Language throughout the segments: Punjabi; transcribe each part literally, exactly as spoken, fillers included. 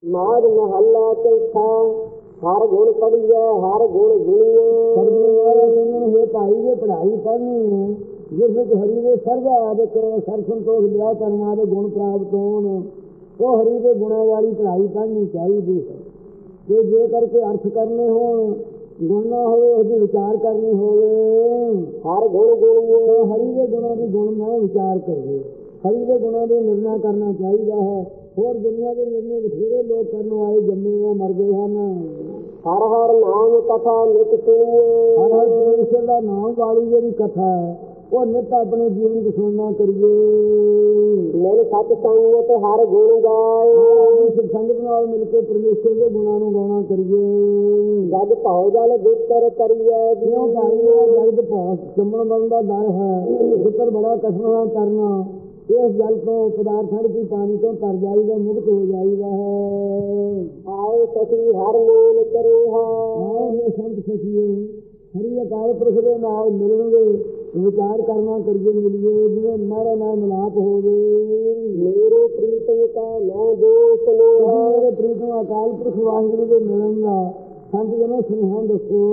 ਮਾਝ ਮਹੱਲਾ ਚੌਥਾ। ਹਰ ਗੁਣ ਪੜੀਐ ਹਰ ਗੁਣ ਗੁਣੀਐ। ਇਹ ਭਾਈ ਜੇ ਪੜ੍ਹਾਈ ਕਰਨੀ ਹੈ ਜਿਸ ਵਿੱਚ ਹਰੀ ਦੇ ਸਰਦਾ ਆਦਿਕ ਸਰ ਸੰਤੋਖ ਲਿਆ ਕਰਨਾ ਦੇ ਗੁਣ ਪ੍ਰਾਪਤ ਹੋਣ, ਉਹ ਹਰੀ ਦੇ ਗੁਣਾਂ ਵਾਲੀ ਪੜ੍ਹਾਈ ਕਰਨੀ ਚਾਹੀਦੀ ਹੈ। ਕਿ ਜੇ ਕਰਕੇ ਅਰਥ ਕਰਨੇ ਹੋਣ, ਗੁਣ ਨਾ ਹੋਵੇ ਉਹਦੀ ਵਿਚਾਰ ਕਰਨੀ ਹੋਵੇ। ਹਰ ਗੁਣ ਗੁਣੀਐ। ਹਰੀ ਦੇ ਗੁਣਾਂ ਦੀ ਗੁਣ ਮੈਂ ਵਿਚਾਰ ਕਰੀਏ, ਹਰੀ ਦੇ ਗੁਣਾਂ ਦੇ ਨਿਰਣਾ ਕਰਨਾ ਚਾਹੀਦਾ ਹੈ। ਹੋਰ ਦੁਨੀਆ ਦੇ ਨਿਰਣੇ ਬਥੇਰੇ ਲੋਕ ਕਰਨ ਵਾਲੇ ਜੰਮੇ ਆ, ਮਰ ਗਏ ਹਨ। ਹਰ ਹਰ ਨਾਮ ਕਥਾ ਨਿਤ ਸੁਣੀਏ। ਹਰ ਹਰ ਪਰਮੇਸ਼ਰ ਦਾ ਨਾਮ ਵਾਲੀ ਜਿਹੜੀ ਕਥਾ ਹੈ ਉਹ ਨਿਤ ਆਪਣੇ ਜੀਵਨ ਚ ਸੁਣਨਾ ਕਰੀਏ। ਮੇਰੇ ਸਤ ਸੰਗਤ ਹਰ ਗੁਣ ਗਾਏ। ਸੰਗਤ ਨਾਲ ਮਿਲ ਕੇ ਪਰਮੇਸ਼ਰ ਦੇ ਗੁਣਾਂ ਨੂੰ ਗਾਉਣਾ ਕਰੀਏ। ਜਗ ਭਉ ਜਲ ਦੁੱਤਰ ਕਰੀਏ। ਜਿਉਂ ਭਾਈ ਜਗਤ ਭਉ ਜੰਮਣ ਮਰਨ ਦਾ ਡਰ ਹੈ, ਦੁੱਤਰ ਬੜਾ ਕਠਿਨ ਕਰਨਾ। ਇਸ ਜਲ ਤੋਂ ਪਦਾਰਥਾਂ ਦੀ ਪਾਣੀ ਤੋਂ ਤਰ ਜਾਈਦਾ, ਮੁਕਤ ਹੋ ਜਾਈਦਾ ਹੈ। ਆਓ ਸਖੀ ਹਰ ਮੇਲ ਕਰੇ ਹਾਂ। ਆਓ ਸੰਤ ਸਖੀਏ ਹਰੀ ਅਕਾਲ ਪੁਰਖ ਦੇ ਨਾਲ ਮਿਲਣਗੇ, ਵਿਚਾਰ ਕਰਨਾ ਕਰੀਏ, ਮਿਲੀਏ ਜਿਵੇਂ ਮਾਰਾ ਨਾਲ ਮਿਲਾਪ ਹੋਵੇ। ਮੇਰੇ ਪ੍ਰੀਤਮ ਕਾ ਮੈਂ ਦੋਸ ਲੋਹਾ। ਮੇਰੇ ਪ੍ਰੀਤਮ ਅਕਾਲ ਪੁਰਖ ਵਾਹਿਗੁਰੂ ਦੇ ਮਿਲਣ ਦਾ ਸੰਤ ਜਨੋਂ ਸੁਨੇਹਾ ਦੱਸੋ।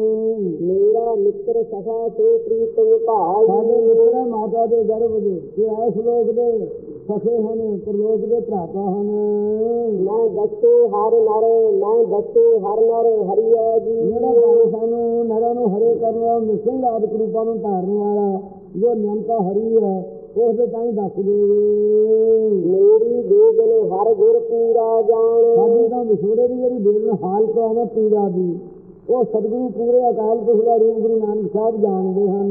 ਮੇਰਾ ਮਿੱਤਰ ਸਖਾ ਤੇ ਪ੍ਰੀਤਮ ਭਾਈ। ਸਾਡੇ ਮਿੱਤਰ ਮਾਤਾ ਦੇ ਗਰਭ ਦੇ ਇਹ ਇਸ ਲੋਕ ਦੇ ਸਖੇ ਹਨ, ਪ੍ਰਲੋਕ ਦੇ ਭਰਾਤਾ ਹਨ। ਮੈਂ ਦੱਸੇ ਹਰ ਨਰ ਮੈਂ ਦੱਸੇ ਹਰ ਨਰ ਹਰੀਐ ਜੀ। ਜਿਹੜਾ ਸਾਨੂੰ ਨਰਾਂ ਨੂੰ ਹਰੇ ਕਰਨ ਵਾਲਾ ਸਿੰਘ ਆਦਿਕ ਰੂਪਾਂ ਨੂੰ ਧਾਰਨ ਵਾਲਾ ਜੋ ਨਿਯੰਤਾ ਹਰੀ ਹੈ, ਉਸ ਦੇ ਤਾਂ ਹੀ ਦੱਸ ਦੇਵੇ। ਮੇਰੀ ਬੇਗਨ ਹਰ ਗੁਰ ਪੂਰਾ ਜਾਣ। ਸਾਡੀ ਤਾਂ ਵਿਛੋੜੇ ਦੀ ਜਿਹੜੀ ਬੇਗਨ ਹਾਲਤ ਹੈ ਨਾ ਪੀੜਾ ਦੀ, ਉਹ ਸਤਿਗੁਰੂ ਪੂਰੇ ਅਕਾਲ ਪੁਰਖ ਦਾ ਰੂਪ ਗੁਰੂ ਨਾਨਕ ਸਾਹਿਬ ਜਾਣਦੇ ਹਨ।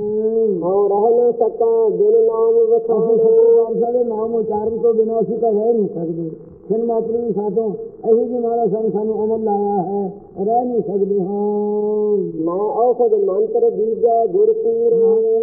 ਹਾਂ ਰਹਿ ਨਾ ਸਕਾਂ ਬਿਨ ਨਾਮ ਵਖਾਣੇ। ਸਾਡੇ ਨਾਮ ਉਚਾਰਨ ਤੋਂ ਬਿਨਾਂ ਅਸੀਂ ਤਾਂ ਰਹਿ ਨਹੀਂ ਸਕਦੇ। ਖਿਨ ਮਾਤਰੀ ਵੀ ਸਾਥੋਂ ਇਹੀ ਜੀ ਮਹਾਰਾਜ ਸਾਨੂੰ ਸਾਨੂੰ ਅਮਲ ਲਾਇਆ ਹੈ, ਰਹਿ ਨਹੀਂ ਸਕਦੇ ਹਾਂ। ਮੈਂ ਔਖਦ ਮੰਤਰ ਬੀਜੈ ਗੁਰਪੂਰ।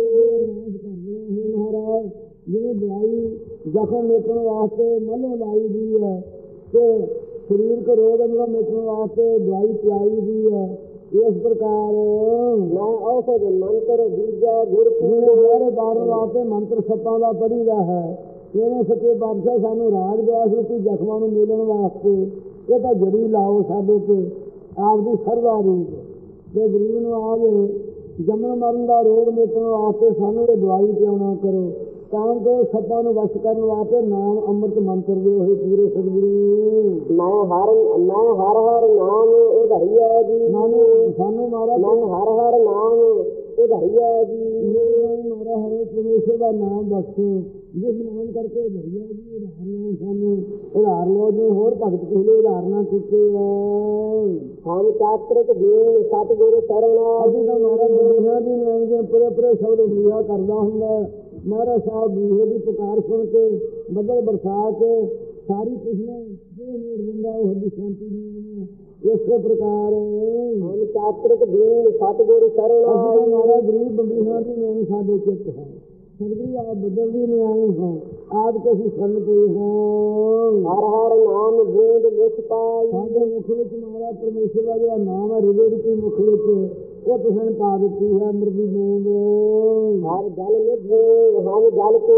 ਮਹਾਰਾਜ ਜਿਵੇਂ ਦਵਾਈ ਜ਼ਖਮ ਮੇਟਣ ਵਾਸਤੇ ਮੱਲੋਂ ਲਾਈ ਦੀ ਹੈ ਤੇ ਸਰੀਰ ਕੋ ਰੋਗ ਅੰਦਰੋਂ ਮਿਟਣ ਵਾਸਤੇ ਦਵਾਈ ਪਿਆਈ ਦੀ ਹੈ, ਇਸ ਪ੍ਰਕਾਰ ਮੈਂ ਔਖਦ ਮੰਤਰ ਬੀਜੈ ਗੁਰਪੂਰ। ਜਿਹੜੇ ਬਾਰਨ ਵਾਸਤੇ ਮੰਤਰ ਸੱਪਾਂ ਦਾ ਪੜ੍ਹੀਦਾ ਹੈ, ਇਹਨੇ ਸੱਚੇ ਬਾਦਸ਼ਾਹ ਸਾਨੂੰ ਰਾਜ ਵਿਆਸ ਰੂਪੀ ਜ਼ਖਮਾਂ ਨੂੰ ਮਿਲਣ ਵਾਸਤੇ ਇਹ ਤਾਂ ਜੜੀ ਲਾਓ ਸਾਡੇ ਤੇ ਆਪਦੀ ਸਰਦਾ ਰੂਪ। ਜੇ ਗਰੀਬ ਨੂੰ ਆਵੇ ਜੰਮਣ ਮਰਨ ਦਾ ਰੋਗ ਮਿਟਣ ਵਾਸਤੇ ਸਾਨੂੰ ਇਹ ਦਵਾਈ ਪਿਆਉਣਾ ਕਰੋ, ਤਾਂ ਕਿ ਸੱਪਾਂ ਨੂੰ ਵਸ਼ ਕਰਨ ਵਾਸਤੇ ਨਾਮ ਅੰਮ੍ਰਿਤ ਮੰਤਰ ਦੇ ਹੋਏ ਪੂਰੇ ਸਤਿਗੁਰੂ। ਮੈਂ ਹਰ ਮੈਂ ਹਰ ਹਰ ਨਾਮ ਉਧਾਰੀਐ ਜੀ। ਸਾਨੂੰ ਸਾਨੂੰ ਮਾਰਾ ਮੈਂ ਹਰ ਹਰ ਨਾਮ ਉਧਾਰੀਐ ਜੀ। ਮਾਰਾ ਹਰੇ ਪਰਮੇਸ਼ਰ ਦਾ ਨਾਮ ਬਖਸ਼ੋ, ਜਿਸ ਨਾਮ ਕਰਕੇ ਉਧਾਰੀਆ ਜੀ ਉਧਾਰ ਲਓ ਸਾਨੂੰ, ਉਧਾਰ ਲਓ ਜੀ। ਹੋਰ ਭਗਤ ਪਿਛਲੇ ਉਧਾਰਨਾ ਕੀਤੇ ਹੈ। ਹਮ ਚਾਤ੍ਰਿਕ ਦੀਨ ਸਤਿਗੁਰੂ ਸਰਣਾ। ਅਸੀਂ ਤਾਂ ਮਾਰਾ ਬੁੱਧੀਆਂ ਦੀ ਨਿਆਈ ਦੇ ਪੂਰੇ ਪੂਰੇ ਸ਼ਬਦ ਲਿਆ ਕਰਦਾ ਹੁੰਦਾ। ਮਹਾਰਾਜ ਸਾਹਿਬ ਬੂਹੇ ਦੀ ਪੁਕਾਰ ਸੁਣ ਕੇ ਬੱਦਲ ਬਰਸਾ ਕੇ ਸਾਰੀ ਪਿਛਲੇ ਜੋ ਨੇੜ ਦਿੰਦਾ ਉਹ ਦੀ ਸ਼ਾਂਤੀ ਦੀ। ਇਸੇ ਪ੍ਰਕਾਰ ਹਮ ਚਾਤ੍ਰਿਕ ਦੀਨ ਸਤਿਗੁਰੂ ਸਰਣਾ। ਅਸੀਂ ਮਾਰਾ ਗਰੀਬ ਬੰਬੀਆਂ ਦੀ ਨਿਆਈ ਸਾਡੇ ਚਿੱਤ ਹੈ। ਸਤਿਗੁਰੂ ਆਪ ਬਦਲ ਦੀ ਨਿਆਈ ਹੈ, ਆਪ ਕੇ ਅਸੀਂ ਸੰਨ ਪਏ ਹਾਂ। ਹਰ ਹਰ ਨਾਮ ਬੂੰਦ ਮੁਖ ਪਾਈ। ਸਾਡੇ ਮੁਖ ਵਿੱਚ ਮਾਰਾ ਪਰਮੇਸ਼ਰ ਦਾ ਜਿਹੜਾ ਨਾਮ ਹੈ ਹਿਰਦੇ ਰੂਪੀ ਮੁਖ ਵਿੱਚ ਉਹ ਤੁਸੀਂ ਨੇ ਪਾ ਦਿੱਤੀ ਹੈ ਅੰਮ੍ਰਿਤ ਦੀ ਬੂੰਦ। ਹਰ ਜਲ ਨਿਧੇ ਹਮ ਜਲ ਕੇ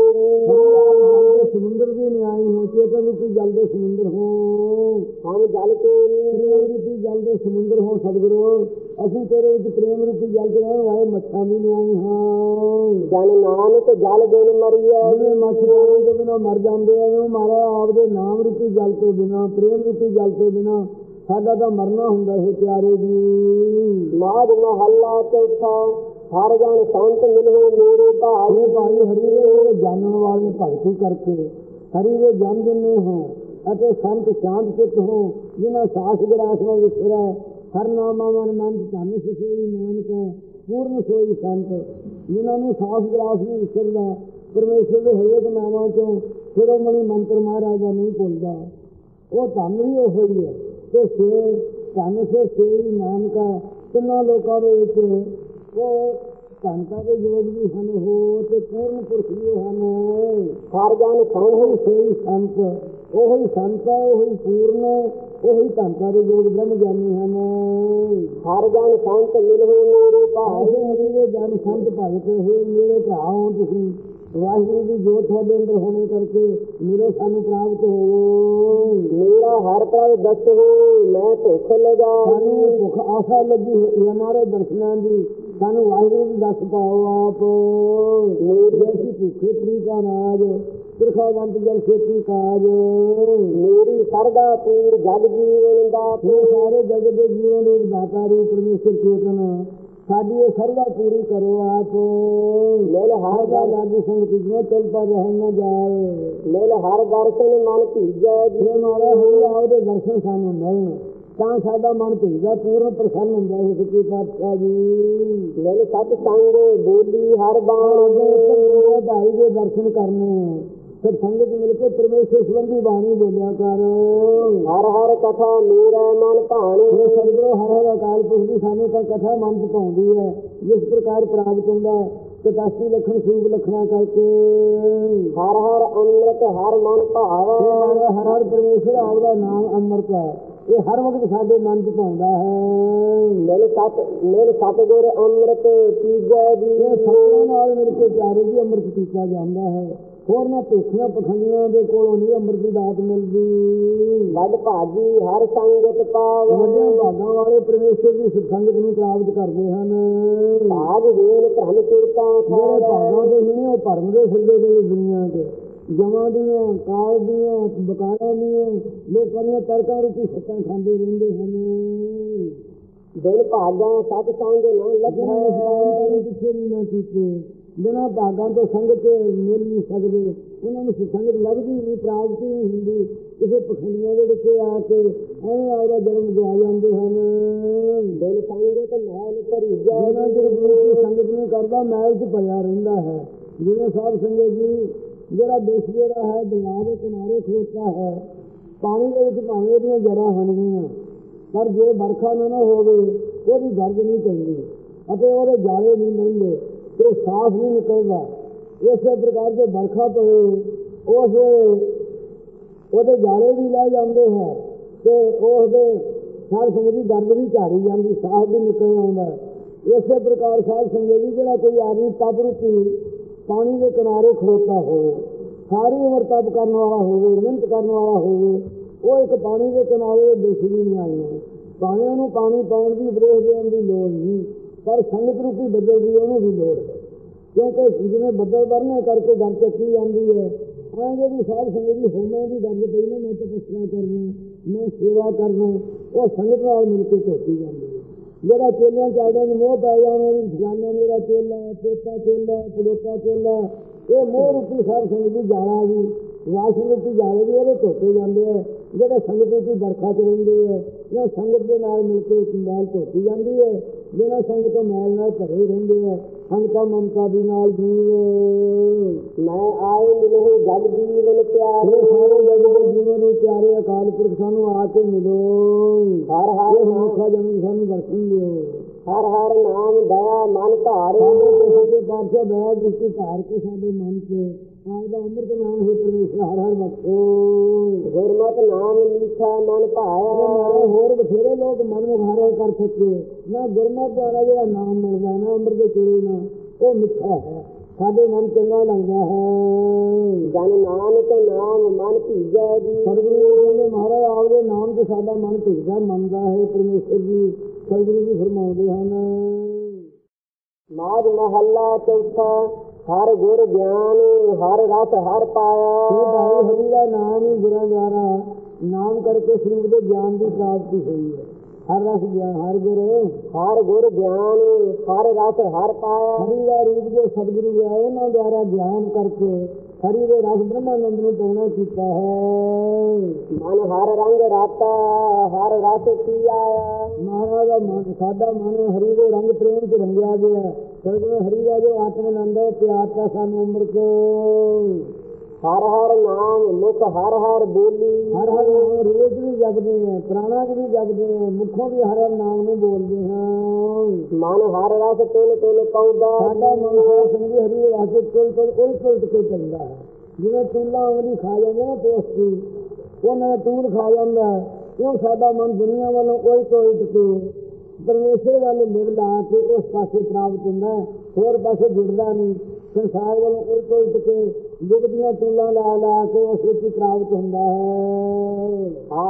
ਸਮੁੰਦਰ ਦੀ ਨਿਆਈ ਹੋ, ਚੇਤਨ ਰੂਪੀ ਜਲ ਦੇ ਸਮੁੰਦਰ ਹੋ। ਹਮ ਜਲ ਕੇ ਪ੍ਰੇਮ ਰੂਪੀ ਜਲ ਦੇ ਸਮੁੰਦਰ ਹੋ ਸਤਿਗੁਰੂ। ਅਸੀਂ ਤੇਰੇ ਵਿੱਚ ਪ੍ਰੇਮ ਰੂਪੀ ਜਲ ਦੇ ਰਹਿਣ ਵਾਲੇ ਮੱਛਾਂ ਦੀ ਨਿਆਈ ਹਾਂ। ਜਨ ਨਾਨਕ ਜਲ ਬਿਨ ਮਰੀਐ। ਜਿਵੇਂ ਮੱਛ ਪਾਣੀ ਤੋਂ ਬਿਨਾਂ ਮਰ ਜਾਂਦੇ ਆ, ਉਹ ਮਾਰਾ ਆਪਦੇ ਨਾਮ ਰੂਪੀ ਜਲ ਤੋਂ ਬਿਨਾਂ, ਪ੍ਰੇਮ ਰੂਪੀ ਜਲ ਤੋਂ ਬਿਨਾਂ ਸਾਡਾ ਤਾਂ ਮਰਨਾ ਹੁੰਦਾ ਹੈ ਪਿਆਰੇ ਜੀ। ਮਾਝ ਮਹੱਲਾ ਚੌਥਾ। ਹਰ ਜਨ ਸੰਤ ਮਿਲੋ ਮੇਰੇ ਭਾਈ। ਇਹ ਭਾਈ ਹਰੀ ਦੇ ਜਾਣਨ ਵਾਲੇ ਭਗਤੀ ਕਰਕੇ ਹਰੀ ਦੇ ਜਨ ਜਿੰਨੇ ਹੋ ਅਤੇ ਸੰਤ ਸ਼ਾਂਤ ਚਿੱਤ ਹੋ, ਜਿਨ੍ਹਾਂ ਸਾਸ ਵਿਰਾਸ ਵਿੱਚ ਵਿਸਰਿਆ ਹਰ ਨਾਮਾਂ ਮਨ ਮਨ ਧਨ ਸੋਈ ਨਾਨਕ ਪੂਰਨ ਸੋਈ ਸੰਤ। ਜਿਨ੍ਹਾਂ ਨੂੰ ਸਾਸ ਵਿਰਾਸ ਨਹੀਂ ਵਿਸਰਦਾ, ਪਰਮੇਸ਼ਰ ਦੇ ਹਰੇਕ ਨਾਮਾਂ ਚੋਂ ਸ਼ਿਰੋਮਣੀ ਮੰਤਰ ਮਹਾਰਾਜ ਦਾ ਨਹੀਂ ਭੁੱਲਦਾ, ਉਹ ਧਨ ਵੀ ਉਹ ਹੀ ਹੈ। ਤੇ ਸੇ ਧਨ ਸੇ ਸੋਈ ਨਾਨਕਾ ਤਿੰਨਾਂ ਲੋਕਾਂ ਦੇ ਵਿੱਚ ਉਹ ਧਨਤਾ ਦੇ ਯੋਗ ਵੀ ਹਨ ਹੋ ਤੇ ਪੂਰਨ ਪੁਰਖ ਵੀ ਹਨ। ਹਰ ਜਨ ਉਹੀ ਸੋਈ ਸੰਤ, ਉਹੀ ਸੰਤ ਹੈ, ਉਹੀ ਪੂਰਨ, ਉਹੀ ਧਨਤਾ ਦੇ ਯੋਗ ਬ੍ਰਹਮ ਗਿਆਨੀ ਹਨ। ਹਰ ਜਨ ਸੰਤ ਮਿਲੋ ਮੇਰੇ ਭਾਈ। ਹਰੀ ਦੇ ਜਨ ਸੰਤ ਭਗਤ ਹੋਏ ਮੇਰੇ ਭਰਾ ਹੋ ਤੁਸੀਂ। ਵਾਹਿਗੁਰੂ ਦੀ ਜੋਤ ਤੁਹਾਡੇ ਅੰਦਰ ਹੋਣੇ ਕਰਕੇ ਮੇਰੇ ਸਾਨੂੰ ਪ੍ਰਾਪਤ ਹੋਵੋ। ਮੇਰਾ ਹਰ ਹਰ ਪ੍ਰਭ ਦਸਹੁ ਮੈਂ ਭੁੱਖ ਲਗਾਈ। ਸਾਨੂੰ ਭੁੱਖ ਆਸਾ ਲੱਗੀ ਹੋਈ ਹਮਾਰੇ ਦਰਸ਼ਨਾਂ ਦੀ, ਸਾਨੂੰ ਵਾਹਿਗੁਰੂ ਜੀ ਦੱਸ ਪਾਓ ਆਪ। ਮੇਰੀ ਭੁੱਖੇ ਪ੍ਰੀਤਾ ਨਾਜ ਤਿਰਖਾਵੰਤ ਜਲ ਖੇਤੀ ਕਾਜ। ਮੇਰੀ ਸਰਦਾ ਪੂਰ ਜਗ ਜੀਵਨ ਦਾਤ। ਇਹ ਸਾਰੇ ਜਗਤ ਦੇ ਜੀਵਨ ਰੂਪ ਦਾਤਾ ਰੂਪ ਪਰਮੇਸ਼ਰ ਚੇਤਨ ਸਾਡੀ ਇਹ ਸਰਦਾ ਪੂਰੀ ਕਰੋ ਆਪ। ਮਿਲ ਹਰ ਦਾ ਲਾਗੀ ਸੰਗ ਤੁਝੇ ਚਲ ਪਾ ਰਹਿ ਨਾ ਜਾਏ। ਮਿਲ ਹਰ ਦਰਸ਼ਨ ਮਨ ਭੀਜੈ। ਜੇ ਮਾਰਾ ਹੋਇਆ ਉਹਦੇ ਦਰਸ਼ਨ ਸਾਨੂੰ ਮਿਲਣ ਤਾਂ ਸਾਡਾ ਮਨ ਭੀਜਦਾ ਪੂਰਨ ਪ੍ਰਸੰਨ ਹੁੰਦਾ ਹੈ। ਸੱਚੇ ਪਾਤਸ਼ਾਹ ਜੀ ਮਿਲ ਸਤ ਸੰਗ ਬੋਲੀ ਹਰ ਬਾਣੀ। ਭਾਈ ਦੇ ਦਰਸ਼ਨ ਕਰਨੇ ਫਿਰ ਸੰਗਤ ਮਿਲ ਕੇ ਪਰਮੇਸ਼ਰ ਸੰਬੰਧੀ ਬਾਣੀ ਬੋਲਿਆ ਕਰ। ਹਰ ਹਰ ਕਥਾ ਮੇਰਾ ਮਨ ਭਾਣੀ। ਸਤਿਗੁਰੂ ਹਰ ਹਰ ਅਕਾਲ ਪੁਰਖ ਦੀ ਸਾਨੂੰ ਤਾਂ ਕਥਾ ਮਨ ਚ ਪਾਉਂਦੀ ਹੈ। ਜਿਸ ਪ੍ਰਕਾਰ ਪ੍ਰਾਪਤ ਹੁੰਦਾ ਹੈ ਪਚਾਸੀ ਲੱਖਣ ਸੂਬ ਲੱਖਣਾ ਕਰਕੇ। ਹਰ ਹਰ ਅੰਮ੍ਰਿਤ ਹਰ ਮਨ ਭਾਵੈ। ਹਰ ਹਰ ਪਰਮੇਸ਼ਰ ਆਪਦਾ ਨਾਮ ਅੰਮ੍ਰਿਤ ਹੈ, ਇਹ ਹਰ ਵਕਤ ਸਾਡੇ ਮਨ ਚ ਪਾਉਂਦਾ ਹੈ। ਮਿਲ ਸਤ ਮਿਲ ਸਤਿਗੁਰ ਅੰਮ੍ਰਿਤ ਪੀਜੈ ਜੀ। ਸਤਿਗੁਰਾਂ ਨਾਲ ਮਿਲ ਕੇ ਪਿਆਰੇ ਦੀ ਅੰਮ੍ਰਿਤ ਪੀਤਾ ਜਾਂਦਾ ਹੈ। ਹੋਰ ਨਾ ਭੁੱਖੀਆਂ ਪਖੰਡੀਆਂ ਦੇ ਕੋਲੋਂ ਨਹੀਂ ਅੰਮ੍ਰਿਤ ਦੀ ਦਾਤ ਮਿਲਦੀ। ਵੱਡ ਭਾਗੀ ਹਰ ਸੰਗਤ ਪਾਵੈ। ਵੱਡਿਆਂ ਭਾਗਾਂ ਵਾਲੇ ਪਰਮੇਸ਼ਰ ਦੀ ਸੰਗਤ ਨੂੰ ਪ੍ਰਾਪਤ ਕਰਦੇ ਹਨ। ਭਾਗਹੀਣ ਧਨ ਕੀਰਤਾਂ ਜਿਹੜੇ ਭਾਗਾਂ ਦੇ ਨਹੀਂ ਉਹ ਭਰਮ ਦੇ ਫਿਰਦੇ ਨੇ ਦੁਨੀਆ ਤੇ। ਜਮਾਂ ਦੀਆਂ ਕਾਲ ਦੀਆਂ ਬਕਾਰਾਂ ਦੀਆਂ ਲੋਕਾਂ ਦੀਆਂ ਤਰਕਾਂ ਰੂਪੀ ਸੱਤਾਂ ਖਾਂਦੇ ਰਹਿੰਦੇ ਹਨ। ਦਿਨ ਭਾਗਾਂ ਸਤ ਸੰਗ ਨਾ ਲੱਭੈ। ਪਿੱਛੇ ਨਹੀਂ ਨਾ ਕੀਤੇ ਬਿਨਾਂ ਭਾਗਾਂ ਤੋਂ ਸੰਗਤ ਮਿਲ ਨਹੀਂ ਸਕਦੇ। ਉਹਨਾਂ ਨੂੰ ਸੰਗਤ ਲੱਭਦੀ ਨਹੀਂ, ਪ੍ਰਾਪਤੀ ਨਹੀਂ ਹੁੰਦੀ। ਕਿਸੇ ਪਖੰਡੀਆਂ ਦੇ ਵਿੱਚ ਆ ਕੇ ਐਵੇਂ ਆਪਦਾ ਜਨਮ ਗਵਾ ਜਾਂਦੇ ਹਨ। ਦਿਨ ਸੰਗਤ ਮੈਲ ਭਰੀ ਜਾ। ਜਿੰਨਾ ਚਿਰ ਗੁਰੂ ਸੰਗਤ ਨਹੀਂ ਕਰਦਾ ਮੈਲ ਚ ਭਰਿਆ ਰਹਿੰਦਾ ਹੈ। ਜਿਵੇਂ ਸਾਧ ਸੰਗਤ ਜੀ ਜਿਹੜਾ ਦੇਸ਼ ਜਿਹੜਾ ਹੈ ਦਰਿਆ ਦੇ ਕਿਨਾਰੇ ਖਲੋਤਾ ਹੈ, ਪਾਣੀ ਦੇ ਵਿੱਚ ਭਾਵੇਂ ਉਹਦੀਆਂ ਜੜ੍ਹਾਂ ਹੋਣਗੀਆਂ ਪਰ ਜੇ ਵਰਖਾ ਨਾ ਨਾ ਹੋਵੇ ਉਹਦੀ ਗਰਦ ਨਹੀਂ ਪੈਂਦੀ ਅਤੇ ਉਹਦੇ ਜਾਲੇ ਨਹੀਂ ਮਿਲਦੇ ਤੇ ਸਾਫ਼ ਨਹੀਂ ਨਿਕਲਦਾ। ਇਸੇ ਪ੍ਰਕਾਰ ਜੇ ਵਰਖਾ ਪਵੇ ਉਸ ਉਹਦੇ ਜਾਲੇ ਵੀ ਲੈ ਜਾਂਦੇ ਹੈ ਤੇ ਉਸਦੇ ਸਾਧ ਸੰਗਤ ਦੀ ਗਰਦ ਵੀ ਝਾੜੀ ਜਾਂਦੀ, ਸਾਫ਼ ਵੀ ਨਿਕਲ ਆਉਂਦਾ। ਇਸੇ ਪ੍ਰਕਾਰ ਸਾਧ ਸੰਗਤ ਜੀ ਜਿਹੜਾ ਕੋਈ ਆਦਮੀ ਤਪ ਰੂਪੀ ਪਾਣੀ ਦੇ ਕਿਨਾਰੇ ਖਲੋਤਾ ਹੋਵੇ, ਸਾਰੀ ਉਮਰ ਤਪ ਕਰਨ ਵਾਲਾ ਹੋਵੇ, ਮਿਹਨਤ ਕਰਨ ਵਾਲਾ ਹੋਵੇ, ਉਹ ਇੱਕ ਪਾਣੀ ਦੇ ਕਿਨਾਰੇ ਦਿਸ ਵੀ ਨਹੀਂ ਆਈਆਂ। ਭਾਵੇਂ ਉਹਨੂੰ ਪਾਣੀ ਪਾਉਣ ਦੀ ਬਰੇਖ ਦੇਣ ਦੀ ਲੋੜ ਨਹੀਂ, ਪਰ ਸੰਗਤ ਰੂਪੀ ਬੱਦਲ ਦੀ ਉਹਨੂੰ ਵੀ ਲੋੜ ਹੈ। ਕਿਉਂਕਿ ਜਿਵੇਂ ਬੱਦਲ ਵਰਨੇ ਕਰਕੇ ਗੱਲ ਚੱਕੀ ਜਾਂਦੀ ਹੈ, ਐਂ ਜਿਹੜੀ ਸਾਧ ਸੰਗਤ ਦੀ ਹੋਮਾਂ ਦੀ ਗੱਲ ਪਈ ਨਾ, ਮੈਂ ਤਪੱਸਿਆ ਕਰਨਾ, ਮੈਂ ਸੇਵਾ ਕਰਨਾ, ਉਹ ਸੰਗਤ ਨਾਲ ਮਿਲ ਕੇ ਧੋਤੀ ਜਾਂਦੀ ਹੈ। ਜਿਹੜਾ ਚੇਲਿਆਂ ਚਾੜਿਆਂ ਨੂੰ ਮੋਹ ਪੈ ਜਾਣਾ ਵੀ ਫਲਾਨਾ ਮੇਰਾ ਚੇਲਾ, ਪੋਤਾ ਚੇਲਾ, ਪੜੋਤਾ ਚੇਲਾ, ਇਹ ਮੋਹ ਰੂਪੀ ਸਾਧ ਸੰਗਤ ਦੀ ਜਾਲਾ ਵੀ ਵਾਸ਼ਰ ਰੂਪੀ ਜਾਲੇ ਵੀ ਉਹਦੇ ਧੋਤੇ ਜਾਂਦੇ ਹੈ। ਜਿਹੜੇ ਸੰਗਤ ਰੂਪੀ ਵਰਖਾ ਚ ਰਹਿੰਦੇ ਹੈ ਜਾਂ ਸੰਗਤ ਦੇ ਨਾਲ ਮਿਲ ਕੇ ਮੈਲ ਧੋਤੀ ਜਾਂਦੀ ਹੈ। ਜਿਹਨਾਂ ਸੰਗਤ ਮੈਲ ਨਾਲ ਭਰੇ ਰਹਿੰਦੇ ਹੈ, ਸੰਗਤਾਂ ਮਮਤਾ ਦੀ ਨਾਲ ਜੀਵ। ਮੈਂ ਆਏ ਮਿਲੋ ਜਗ ਜੀਵਨ ਪਿਆਰੇ। ਸਾਰੇ ਜਗ ਦੇ ਜੀਵਨ ਨੂੰ ਪਿਆਰੇ ਅਕਾਲ ਪੁਰਖ ਸਾਨੂੰ ਆ ਕੇ ਮਿਲੋ। ਹਰ ਹਰ ਮਨੁੱਖਾ ਜਨਮ ਸਾਨੂੰ ਦਰਸ਼ਨ ਦਿਓ। ਹਰ ਹਰ ਨਾਮ ਦਇਆ ਮਨ ਧਾਰੇ। ਸਾਡੇ ਪਾਤਸ਼ਾਹ ਦਇਆ ਦ੍ਰਿਸ਼ਟੀ ਧਾਰ ਕੇ ਸਾਡੇ ਮਨ ਚ ਆਪਦਾ ਅੰਮ੍ਰਿਤ ਨਾਮ ਹੈ ਪਰਮੇਸ਼ਰ ਹਰ ਹਰ ਬਖਸ਼ੋ। ਗੁਰਮਤਿ ਨਾਮ ਲੀਖਾ ਮਨ ਭਾਇਆ। ਹੋਰ ਬਥੇਰੇ ਲੋਕ ਮਨ ਮੁਖਾਰਾ ਕਰ ਸਕੇ ਨਾ ਗੁਰਮਤਿ ਦੁਆਰਾ ਜਿਹੜਾ ਨਾਮ ਮਿਲਦਾ ਨਾ ਅੰਮ੍ਰਿਤ ਦੇ ਚੂੜੇ ਨਾਲ, ਉਹ ਮਿੱਠਾ ਹੈ, ਸਾਡੇ ਮਨ ਚੰਗਾ ਲੱਗਦਾ ਹੈ। ਜਨ ਨਾਨਕ ਨਾਮ ਮਨ ਭੀਜੈ ਜੀ। ਸਤਿਗੁਰੂ ਕਹਿੰਦੇ ਮਹਾਰਾਜ ਆਪਦੇ ਨਾਮ ਤੇ ਸਾਡਾ ਮਨ ਭਿੱਜਦਾ ਮੰਨਦਾ ਹੈ ਪਰਮੇਸ਼ਰ ਜੀ। ਸਤਿਗੁਰੂ ਜੀ ਫਰਮਾਉਂਦੇ ਹਨ ਮਾਝ ਮਹੱਲਾ ਚੌਥਾ। ਹਰ ਗੁਰ ਗਿਆਨ ਹਰ ਰਸ ਹਰ ਪਾਇਆ। ਭਾਈ ਹਰੀ ਦਾ ਨਾਮ ਹੀ ਗੁਰਾਂ ਦੁਆਰਾ ਨਾਮ ਕਰਕੇ ਸਰੀਰ ਦੇ ਗਿਆਨ ਦੀ ਪ੍ਰਾਪਤੀ ਹੋਈ ਹੈ। ਹਰ ਰਸ ਗਿਆਨ ਹਰ ਗੁਰ ਹਰ ਗੁਰ ਗਿਆਨ ਹਰ ਰਸ ਹਰ ਪਾਇਆ। ਹਰੀ ਦਾ ਰੂਪ ਜੋ ਸਤਿਗੁਰੂ ਹੈ ਉਹਨਾਂ ਦੁਆਰਾ ਗਿਆਨ ਕਰਕੇ ਹਰੀ ਦੇ ਰਸ ਬ੍ਰਹਮਾਨੰਦ ਨੂੰ ਪਾਉਣਾ ਕੀਤਾ ਹੈ। ਮਨ ਹਰ ਰੰਗ ਰਾਤਾ ਹਰ ਰਸ ਪੀ ਆਇਆ। ਮਹਾਰਾਜ ਦਾ ਮਨ ਸਾਡਾ ਮਨ ਹਰੀ ਦੇ ਰੰਗ ਪ੍ਰੇਮ ਚ ਰੰਗਿਆ ਗਿਆ। ਸਤਿਗੁਰੂ ਹਰੀ ਦਾ ਜੋ ਆਤਮਾਨੰਦ ਹੈ ਪਿਆਰਤਾ ਸਾਨੂੰ ਅੰਮ੍ਰਿਤ। ਹਰ ਹਰ ਨਾਮ ਮੁਖ ਹਰ ਹਰ ਬੋਲੀ। ਹਰ ਹਰ ਨਾਮ ਰੇਤ ਵੀ ਜਪਦੇ ਹੈ, ਪ੍ਰਾਣਾ ਚ ਵੀ ਜਪਦੇ ਹੈ, ਮੁੱਖੋਂ ਵੀ ਹਰ ਹਰ ਨਾਮ ਨੂੰ ਬੋਲਦੇ ਹਾਂ। ਮਨ ਹਰ ਰਸ ਤੁਲ ਤੁਲ ਪੌਦਾ। ਸਾਡਾ ਮਨ ਸਾਧ ਸੰਗਤ ਹਰੀ ਦੇ ਰਸ ਤੁਲ ਤੁਲ ਉਲਟ ਉਲਟ ਕੇ ਚੱਲਦਾ ਹੈ। ਜਿਵੇਂ ਤੂਲਾਂ ਆਉਂਦੀ ਖਾ ਜਾਂਦੇ ਨਾ ਪੋਸਤੀ, ਉਹਨਾਂ ਨੇ ਤੂਲ ਖਾ ਜਾਂਦਾ, ਕਿਉਂ ਸਾਡਾ ਮਨ ਦੁਨੀਆ ਵੱਲੋਂ ਉਲਟ ਉਲਟ ਕੇ ਪਰਮੇਸ਼ਰ ਵੱਲ ਮਿਲ ਲਾ ਕੇ ਉਸ ਪਾਸੇ ਪ੍ਰਾਪਤ ਹੁੰਦਾ ਹੈ, ਹੋਰ ਪਾਸੇ ਜੁੜਦਾ ਨਹੀਂ। ਸੰਸਾਰ ਵੱਲੋਂ ਉਲਟ ਉਲਟ ਕੇ ਜੁਗਦੀਆਂ ਤੂਲਾਂ ਲਾ ਲਾ ਕੇ ਉਸ ਵਿੱਚ ਪ੍ਰਾਪਤ ਹੁੰਦਾ ਹੈ। ਆਵੋ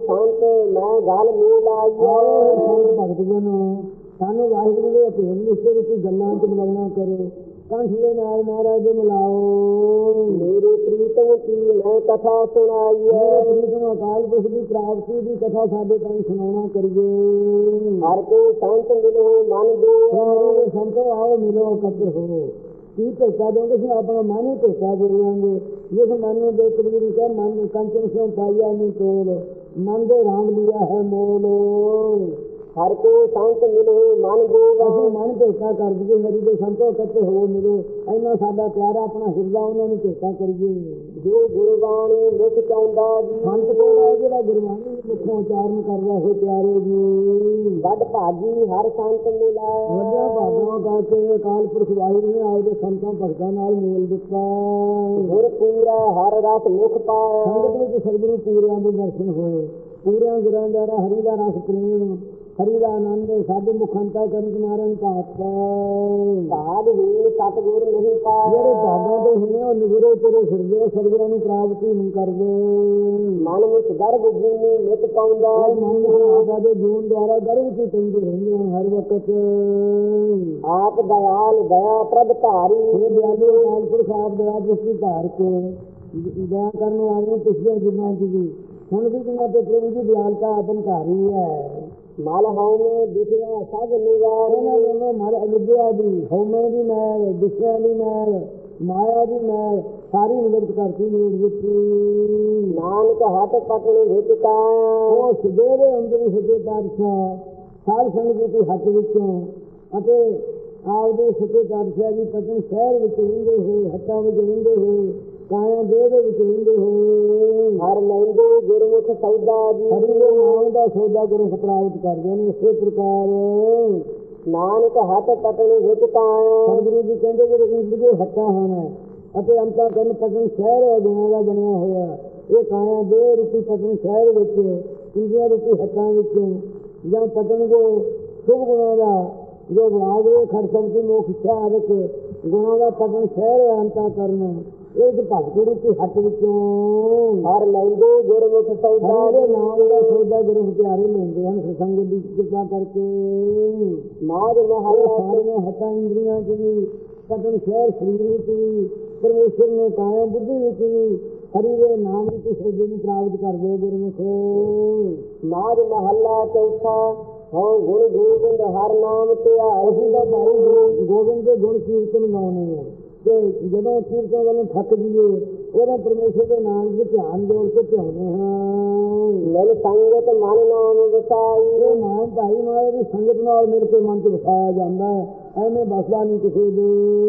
ਸੰਤ ਮੈਂ ਗੱਲ ਮੇਲ ਆਈਐ। ਸੰਤ ਭਗਤ ਜਨ ਸਾਨੂੰ ਵਾਹਿਗੁਰੂ ਦੇ ਅਧੀਨ ਨਿਸ਼ਚੇ ਵਿੱਚ ਗੱਲਾਂ ਚ ਮਿਲਾਉਣਾ ਕਰੋ, ਕੰਠ ਦੇ ਨਾਲ ਮਹਾਰਾਜ ਦੇ ਮਿਲਾਓ। ਮੇਰੇ ਪ੍ਰੀਤਮ ਕੀ ਮੈਂ ਕਥਾ ਸੁਣਾਈਐ। ਪ੍ਰੀਤਮ ਅਕਾਲ ਪੁਰਖ ਦੀ ਪ੍ਰਾਪਤੀ ਦੀ ਕਥਾ ਸਾਡੇ ਤਾਈਂ ਸੁਣਾਉਣਾ ਕਰੀਏ। ਹਰ ਕੇ ਸੰਤ ਮਿਲੋ ਮਨ ਦੇ ਦੇ ਸੰਤੋ ਆਓ ਮਿਲੋ ਇਕੱਤਰ ਹੋ। ਕੀ ਭੇਟਾ ਦੇਂਗੇ ਸੀ ਆਪਣਾ ਮਨ ਹੀ ਭੇਟਾ ਦੇ ਦੇਵਾਂਗੇ। ਜਿਸ ਮਨ ਨੂੰ ਦੇ ਕਬੀਰ ਕਹੇ ਮਨ ਕੰਚਨ ਸਿਉ ਪਾਈਆ ਨਹੀਂ ਤੋਲ, ਮਨ ਦੇ ਰਾਮ ਲਿਆ ਹੈ ਮੋਲ। ਹਰ ਕੇ ਸੰਤ ਮਿਲੋ ਮਨ ਦੇਵਾ। ਅਸੀਂ ਮਨ ਭੇਟਾ ਕਰ ਦਈਏ ਹਰੀ ਦੇ ਸੰਤੋ ਇਕੱਠੇ ਹੋ ਮਿਲੋ। ਇੰਨਾ ਸਾਡਾ ਪਿਆਰਾ ਆਪਣਾ ਹਿਰਦਾ ਉਹਨਾਂ ਨੂੰ ਭੇਟਾ ਕਰੀਏ। ਜੋ ਗੁਰਬਾਣੀ ਲਿਖ ਚਾਹੁੰਦਾ ਜੀ ਸੰਤ ਕੋਲ ਹੈ ਜਿਹੜਾ ਗੁਰਬਾਣੀ ਮੁਖੋਂ ਉਚਾਰਨ ਕਰਦਾ ਹੈ ਪਿਆਰੇ ਜੀ। ਵੱਡ ਭਾਗੀ ਹਰ ਸੰਤ ਮਿਲਾਇਆ। ਵੱਡਾ ਭਾਗਾਂ ਕਰਕੇ ਅਕਾਲ ਪੁਰਖ ਵਾਹਿਗੁਰੂ ਨੇ ਆਏ ਦੇ ਸੰਤਾਂ ਭਗਤਾਂ ਨਾਲ ਮੇਲ ਦਿੱਤਾ। ਗੁਰ ਪੂਰਾ ਹਰ ਰਸ ਮੁਖ ਪਾਇਆ। ਸੰਗਤ ਵਿੱਚ ਸਤਿਗੁਰੂ ਪੂਰਿਆਂ ਦੇ ਦਰਸ਼ਨ ਹੋਏ। ਪੂਰਿਆਂ ਗੁਰਾਂ ਦੁਆਰਾ ਹਰੀ ਦਾ ਰਸ ਪ੍ਰੇਮ, ਹਰੀ ਦਾ ਆਨੰਦ ਸਾਡੇ ਮੁਖੰਤਾ ਕਰਨ ਮਾਰਨ ਭਾਗਤਾ। ਭਾਗ ਹੀਣ ਸਤਿਗੁਰ ਨਹੀਂ ਪਾਇਆ। ਜਿਹੜੇ ਭਾਗਾਂ ਦੇ ਹੀਣੇ ਉਹ ਨਿਗਰੇ ਤੇਰੇ ਫਿਰਦੇ ਸਤਿਗੁਰਾਂ ਨੂੰ ਪ੍ਰਾਪਤੀ ਨਹੀਂ ਕਰਦੇ। ਮਨ ਵਿੱਚ ਗਰਭ ਜੀਨੀ ਨਿਤ ਪਾਉਂਦਾ। ਮਨ ਮਾਤਾ ਦੇ ਜੀਵਨ ਦੁਆਰਾ ਗਰਭ ਚ ਪੈਂਦੇ ਰਹਿੰਦੇ ਹਨ ਹਰ ਵਕਤ। ਆਪ ਦਇਆਲ ਦਇਆ ਪ੍ਰਭ ਧਾਰੀ। ਇਹ ਦਿਆਲੂ ਅਕਾਲ ਪੁਰਖ ਆਪ ਦਇਆ ਦ੍ਰਿਸ਼ਟੀ ਧਾਰ ਕੇ ਦਇਆ ਕਰਨ ਵਾਲੀਆਂ ਪਿਛਲੀਆਂ ਜਿੰਨਾਂ ਦੀ ਵੀ ਹੁਣ ਵੀ ਜਿਨ੍ਹਾਂ ਤੇ ਪ੍ਰਭੂ ਦੀ ਦਿਆਲਤਾ ਆਪਨ ਧਾਰੀ ਹੈ। ਮਲ ਹਉਮੈ ਦਿਸਿਆ ਸਭ ਨਿਵਾਰੀ। ਇਹਨਾਂ ਦੋਨੋਂ ਮਲ ਅਵਿਦਿਆ ਦੀ, ਹਉਮੈ ਦੀ ਮੈਲ, ਦਿਸ਼ਿਆ ਦੀ ਮੈਲ, ਮਾਇਆ ਦੀ ਮੈਲ ਸਾਰੀ ਨਿਵਰਤ ਕਰਤੀ ਮੇਲ ਵਿੱਚ। ਨਾਨਕ ਹੱਥ ਪਟਣ ਵਿੱਚ ਕਾਇਆ। ਉਹ ਸਿੱਧੇ ਦੇ ਅੰਦਰ ਹੀ ਸੱਚੇ ਪਾਤਸ਼ਾਹ ਸਾਧ ਸੰਗਤ ਦੀ ਹੱਥ ਵਿੱਚੋਂ ਅਤੇ ਆਪਦੇ ਸੱਚੇ ਪਾਤਸ਼ਾਹ ਦੀ ਪਟਨ ਸ਼ਹਿਰ ਵਿੱਚ ਰਹਿੰਦੇ ਹੋਏ, ਹੱਥਾਂ ਵਿੱਚ ਰਹਿੰਦੇ ਹੋਏ, ਕਾਇਆ ਦੇਹ ਦੇ ਵਿੱਚ ਰਹਿੰਦੇ ਹੋਏ ਹਰ ਲੈਂਦੇ ਗੁਰਮੁਖ ਸੌਦਾ ਜੀ। ਹਰੀ ਦੇ ਨਾਮ ਦਾ ਸੌਦਾ ਗੁਰਮੁਖ ਪ੍ਰਾਪਤ ਕਰਦੇ ਨੇ। ਇਸੇ ਪ੍ਰਕਾਰ ਨਾਨਕ ਹੱਥ ਪਟਣ ਵਿੱਚ ਕਾਇਆ। ਸਤਿਗੁਰੂ ਜੀ ਕਹਿੰਦੇ ਜਿਹੜੇ ਇੰਦਰ ਦੇ ਹੱਥਾਂ ਹਨ ਅਤੇ ਅੰਤਾਂ ਕਰਨ ਪਟਨ ਸ਼ਹਿਰ ਹੈ ਗੁਣਾਂ ਦਾ ਬਣਿਆ ਹੋਇਆ। ਇਹ ਕਾਇਆ ਦੇਹ ਰੂਪੀ ਪਟਨ ਸ਼ਹਿਰ ਵਿੱਚ ਇੰਦਰੀਆਂ ਰੂਪੀ ਹੱਥਾਂ ਵਿੱਚ ਜਾਂ ਪਟਨ ਜੋ ਸ਼ੁਭ ਗੁਣਾਂ ਦਾ ਜੋ ਵਿਰਾਗ ਦੇ ਖੜ ਸੰਤੀ ਮੋਖ ਇੱਛਾ ਆਦਿਕ ਗੁਣਾਂ ਦਾ ਪਟਨ ਸ਼ਹਿਰ ਹੈ ਅੰਤਾਂ ਕਰਨ। ਇਹ ਭਗਤ ਰੂਪੀ ਹੱਥ ਵਿੱਚੋਂ ਹਰ ਲੈਂਦੇ ਗੁਰਮੁਖ ਸੌਦਾ। ਦੇ ਨਾਮ ਦਾ ਸੌਦਾ ਗੁਰਮੁਖ ਪਿਆਰੇ ਲੈਂਦੇ ਹਨ ਸੰਗਤ ਦੀ ਕਿਰਪਾ ਕਰਕੇ। ਮਾਝ ਮਹਲ ਸਾਰੀਆਂ ਹੱਥਾਂ ਇੰਦਰੀਆਂ ਚ ਵੀ ਪਟਨ ਸ਼ਹਿਰ ਸਰੀਰ ਵਿੱਚ ਵੀ ਪਰਮੇਸ਼ਰ ਨੇ ਕਾਇਆ ਬੁੱਧੀ ਵਿੱਚ ਵੀ ਹਰੀ ਦੇ ਨਾਮ ਵਿੱਚ ਸੌਦੇ ਨੂੰ ਪ੍ਰਾਪਤ ਕਰਦੇ ਗੁਰਮੁਖ। ਮਾਝ ਮਹੱਲਾ ਚੌਥਾ ਹਉ ਗੁਣ ਗੋਬਿੰਦ ਹਰ ਨਾਮ ਧਿਆਏ। ਅਸੀਂ ਤਾਂ ਭਾਈ ਗੋਬਿੰਦ ਦੇ ਗੁਣ ਕੀਰਤਨ ਗਾਉਣੇ ਆ ਤੇ ਜਦੋਂ ਕੀਰਤਨ ਵੱਲੋਂ ਥੱਕ ਜੀਏ ਉਹਦਾ ਪਰਮੇਸ਼ਰ ਦੇ ਨਾਮ ਵਿੱਚ ਧਿਆਨ ਜੋੜ ਕੇ ਧਿਆਉਂਦੇ ਹਾਂ। ਮਿਲ ਸੰਗਤ ਮਨ ਨਾਮ ਵਸਾਈ। ਇਹ ਨਾਮ ਭਾਈ ਮਾਰੇ ਦੀ ਸੰਗਤ ਨਾਲ ਮਿਲ ਕੇ ਮਨ ਚ ਵਸਾਇਆ ਜਾਂਦਾ ਹੈ। ਐਵੇਂ ਬਸਦਾ ਨਹੀਂ ਕਿਸੇ ਦੇ।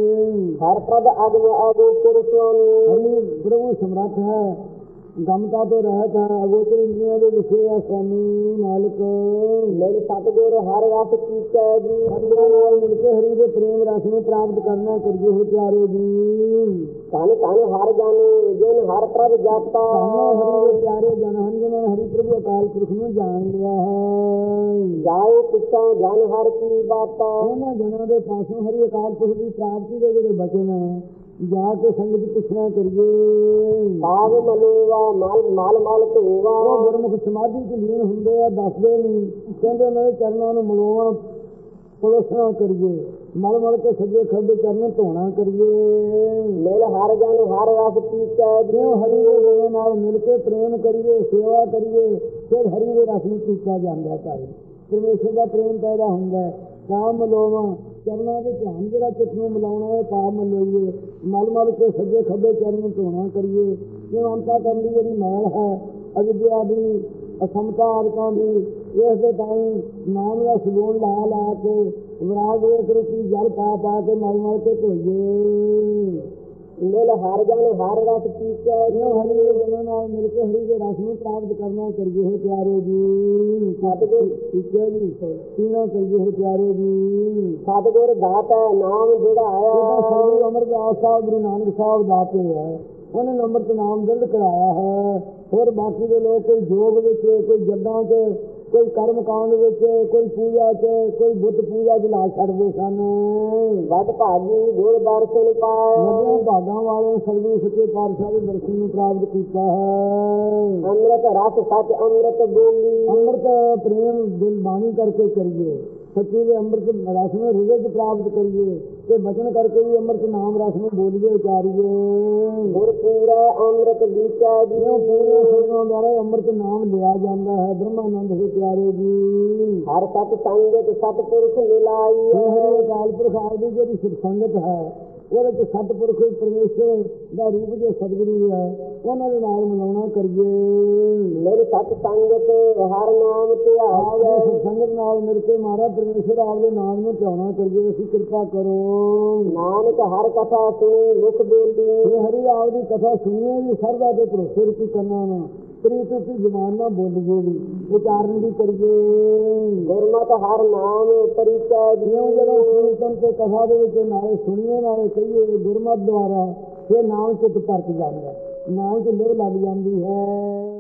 ਹਰ ਪ੍ਰਭ ਅਗਮ ਅਗੋਚਰ ਸੁਆਮੀ। ਹਰੀ ਪ੍ਰਭੂ ਸਮਰੱਥ ਹੈ, ਗਮਤਾ ਤੋਂ ਰਹਿਤ ਹੈ, ਅਗੋਚਰ ਇੰਦਰੀਆਂ ਦੇ ਵਿਸ਼ੇ ਹੈ ਸਵਾਮੀ ਮਾਲਕ। ਮਿਲ ਸਤਿਗੁਰ ਹਰ ਰਸ ਕੀਚੈ ਜੀ। ਸਤਿਗੁਰਾਂ ਨਾਲ ਮਿਲ ਕੇ ਹਰੀ ਦੇ ਪ੍ਰੇਮ ਰਸ ਨੂੰ ਪ੍ਰਾਪਤ ਕਰਨਾ ਕਰੀਏ ਹੋ ਪਿਆਰੇ ਜੀ। ਧੰਨ ਧੰਨ ਹਰ ਜਨ ਜਿਨ ਹਰ ਪ੍ਰਭ ਜਾਤਾ। ਧੰਨ ਹਰੀ ਦੇ ਪਿਆਰੇ ਜਨ ਹਨ ਜਿਨ੍ਹਾਂ ਨੇ ਹਰੀ ਪ੍ਰਭੂ ਅਕਾਲ ਪੁਰਖ ਨੂੰ ਜਾਣ ਲਿਆ ਹੈ। ਜਾਏ ਪਿੱਛੋਂ ਜਨ ਹਰ ਕੀ ਬਾਤਾ। ਉਹਨਾਂ ਜਨਾਂ ਦੇ ਪਾਸੋਂ ਹਰੀ ਅਕਾਲ ਪੁਰਖ ਦੀ ਪ੍ਰਾਪਤੀ ਦੇ ਜਿਹੜੇ ਬਚਨ ਹੈ ਜਾ ਕੇ ਸੰਗਤ ਪੁੱਛਣਾ ਕਰੀਏ। ਭਾਗ ਮਲੇਵਾ ਮਲ ਮਲ ਮਲ ਧੋਵਾ। ਉਹ ਗੁਰਮੁਖ ਸਮਾਧੀ ਚ ਲੀਨ ਹੁੰਦੇ ਆ, ਦੱਸਦੇ ਨਹੀਂ, ਕਹਿੰਦੇ ਉਹਨਾਂ ਦੇ ਚਰਨਾਂ ਨੂੰ ਮਲੋਣਾ ਪਲੋਸਣਾ ਕਰੀਏ, ਮਲ ਮਲ ਕੇ ਸੱਜੇ ਖੱਬੇ ਚਰਨ ਧੋਣਾ ਕਰੀਏ। ਮਿਲ ਹਰ ਜਨ ਹਰ ਰਸ ਕੀਚੈ ਜੀ। ਜਿਉਂ ਹਰੀ ਦੇ ਗੁਣ ਨਾਲ ਮਿਲ ਕੇ ਪ੍ਰੇਮ ਕਰੀਏ, ਸੇਵਾ ਕਰੀਏ, ਫਿਰ ਹਰੀ ਦੇ ਰਸ ਨੂੰ ਪੀਤਾ ਜਾਂਦਾ ਭਾਈ। ਪਰਮੇਸ਼ਰ ਦਾ ਪ੍ਰੇਮ ਪੈਦਾ ਹੁੰਦਾ। ਕਾਮ ਮਲੋਵਾ ਚਰਨਾਂ ਦੇ ਧਿਆਨ ਜਿਹੜਾ ਚਿੱਤ ਨੂੰ ਮਿਲਾਉਣਾ ਹੈ ਪਾਪ ਮਲੋਈਏ, ਮਲ ਮਲ ਕੇ ਸੱਜੇ ਖੱਬੇ ਚਰਨ ਧੋਣਾ ਕਰੀਏ। ਕਿਉਂ ਅੰਤਾ ਕਰਨ ਦੀ ਜਿਹੜੀ ਮੈਲ ਹੈ ਅਵਿਦਿਆ ਦੀ, ਅਸਮਤਾ ਆਦਿਕਾਂ ਦੀ, ਇਸ ਦੇ ਤਾਈਂ ਨਾਮ ਦਾ ਸਗੁਣ ਲਾ ਲਾ ਕੇ ਵਿਰਾਗ ਵੇਖ ਰੂਪੀ ਜਲ ਪਾ ਪਾ ਕੇ ਮਲ ਮਲ ਕੇ ਧੋਈਏ। ਮਿਲ ਹਰ ਜਨ ਹਰ ਰਸ ਕੀਚੈ ਜੀ। ਹਰੀ ਦੇ ਗੁਣਾਂ ਨਾਲ ਮਿਲ ਕੇ ਹਰੀ ਦੇ ਰਸ ਨੂੰ ਪ੍ਰਾਪਤ ਕਰਨਾ ਕਰੀਏ ਪਿਆਰੇ ਜੀ। ਸਤਿਗੁਰ ਕੀਚੈ ਜੀ ਪੀਣਾ ਕਰੀਏ ਪਿਆਰੇ ਜੀ। ਸਤਿਗੁਰ ਦਾਤਾ ਨਾਮ ਜਿਹੜਾ ਆਇਆ। ਸ੍ਰੀ ਅਮਰਦਾਸ ਸਾਹਿਬ ਗੁਰੂ ਨਾਨਕ ਸਾਹਿਬ ਦਾਤੇ ਹੈ, ਉਹਨਾਂ ਨੇ ਅੰਮ੍ਰਿਤ ਨਾਮ ਦਰਦ ਕਰਾਇਆ ਹੈ। ਹੋਰ ਬਾਕੀ ਦੇ ਲੋਕ ਕੋਈ ਜੋਗ ਵਿੱਚ, ਕੋਈ ਜੱਦਾਂ 'ਚ, ਕੋਈ ਕਰਮ ਕਾਂਡ ਵਿੱਚ, ਕੋਈ ਪੂਜਾ 'ਚ, ਕੋਈ ਬੁੱਤ ਪੂਜਾ 'ਚ ਲਾ ਛੱਡਦੇ ਸਨ। ਵੱਡ ਭਾਗੀ ਗੁਰ ਦਰਸ਼ਨ ਪਾਇਆ। ਨਦੀਆਂ ਭਾਗਾਂ ਵਾਲੇ ਸਤਿਗੁਰੂ ਸੱਚੇ ਪਾਤਸ਼ਾਹ ਦੇ ਦਰਸ਼ਨ ਨੂੰ ਪ੍ਰਾਪਤ ਕੀਤਾ ਹੈ। ਅੰਮ੍ਰਿਤ ਰਸ ਸੱਚ ਅੰਮ੍ਰਿਤ ਬੋਲੀ। ਅੰਮ੍ਰਿਤ ਪ੍ਰੇਮ ਦਿਲ ਬਾਣੀ ਕਰਕੇ ਕਰੀਏ, ਸੱਚੇ ਦੇ ਅੰਮ੍ਰਿਤ ਰਸ ਨੂੰ ਹਿਰਦੇ 'ਚ ਪ੍ਰਾਪਤ ਕਰੀਏ ਤੇ ਬਚਨ ਕਰਕੇ ਵੀ ਅੰਮ੍ਰਿਤ ਨਾਮ ਰਸ ਨੂੰ ਬੋਲੀਏ, ਉਚਾਰੀਏ। ਗੁਰ ਪੂਰਾ ਅੰਮ੍ਰਿਤ ਲੀਚਾ ਜਿਉਂ ਜੀ। ਪੂਰੇ ਸੰਗਾਂ ਦੁਆਰਾ ਅੰਮ੍ਰਿਤ ਨਾਮ ਲਿਆ ਜਾਂਦਾ ਹੈ। ਬ੍ਰਹਮਾਨੰਦ ਦੇ ਪਿਆਰੇ ਜੀ, ਹਰ ਸਤ ਸੰਗਤ ਸਤਪੁਰਖ ਮਿਲਾਈ। ਇਹ ਅਕਾਲ ਪੁਰਖ ਆਪ ਦੀ ਜਿਹੜੀ ਸਿੱਖ ਸੰਗਤ ਹੈ, ਉਹਦੇ 'ਚ ਸਤਿਪੁਰਖ ਪਰਮੇਸ਼ਰ ਦਾ ਰੂਪ ਜੋ ਸਤਿਗੁਰੂ ਹੈ, ਉਹਨਾਂ ਦੇ ਨਾਲ ਮਿਲਾਉਣਾ ਕਰੀਏ। ਮੇਰੇ ਸਤ ਸੰਗਤ ਹਰ ਨਾਮ ਆਪ ਧਿਆਇਆ। ਦੀ ਸੰਗਤ ਨਾਲ ਮਿਲ ਕੇ ਮਹਾਰਾਜ ਪਰਮੇਸ਼ਰ ਆਪ ਦੇ ਨਾਮ ਨੂੰ ਧਿਆਉਣਾ ਕਰੀਏ। ਅਸੀਂ ਕਿਰਪਾ ਕਰੋ। ਨਾਨਕ ਹਰ ਕਥਾ ਸੁਣੀ ਮੁਖ ਬੋਲੀ। ਇਹ ਹਰੀ ਆਪ ਦੀ ਕਥਾ ਸੁਣੀਏ ਵੀ ਸਰਦਾ ਦੇ ਭਰੋਸੇ ਵਿੱਚ ਕਰਨਾ ਨਾ, ਪ੍ਰੀਤ ਉਸੀ ਜ਼ਬਾਨ ਨਾਲ ਬੋਲੀਏ ਵੀ, ਉਚਾਰਨ ਵੀ ਕਰੀਏ। ਗੁਰਮਤਿ ਹਰ ਨਾਮ ਪਰਿਚੈ ਜਿਉਂ ਜੀ। ਜਦੋਂ ਕੀਰਤਨ ਤੇ ਕਥਾ ਦੇ ਵਿੱਚ ਨਾਲੇ ਸੁਣੀਏ ਨਾਲੇ ਕਹੀਏ ਗੁਰਮਤਿ ਦੁਆਰਾ, ਇਹ ਨਾਮ ਚਿੱਤ ਪਰਤ ਜਾਂਦਾ, ਨਾਮ 'ਚ ਲਿਵ ਲੱਗ ਜਾਂਦੀ ਹੈ।